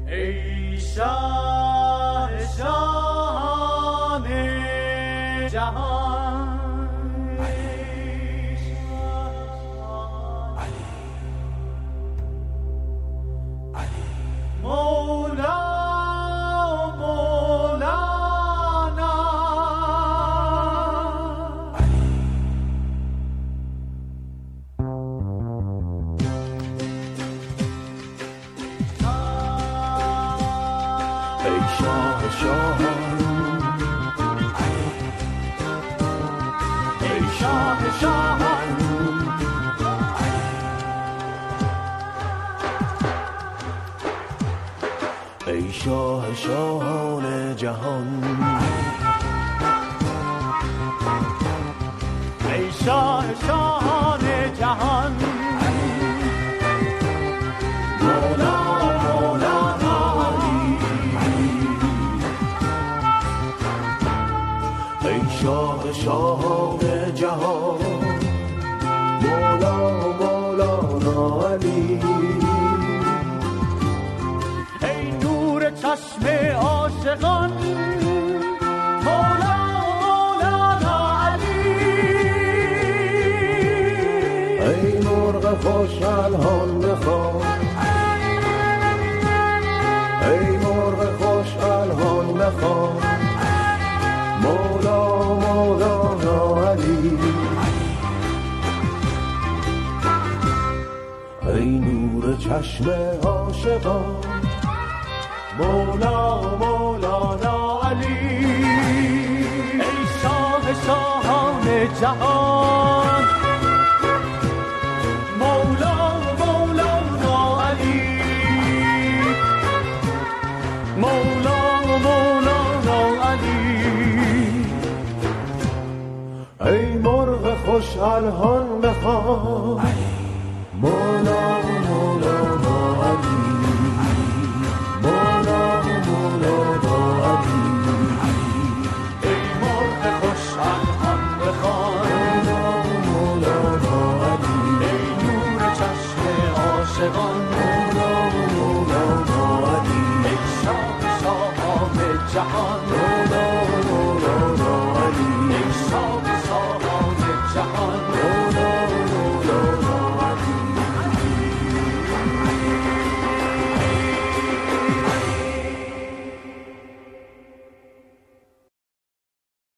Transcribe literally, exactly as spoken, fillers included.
ای شاه شاهان جهان مولا مولانا ای شاه شاهان ای شاه شاهان ای شاه شاهان جهان ای شاه شاهان جهان مولا مولانا ای شاه شاهان جهان مولا مولانا علی ای نور چشم عاشقان مولا مولانا علی ای مرغ خوش الهان بخوان ای مرغ خوش الهان بخوان مولا مولانا علی ای نور چشم عاشقان مولا مولانا علی ای شاه شاهان جهان مولا مولانا علی مولا مولانا علی ای مرغ خوش الهان بخوان مولا مولانا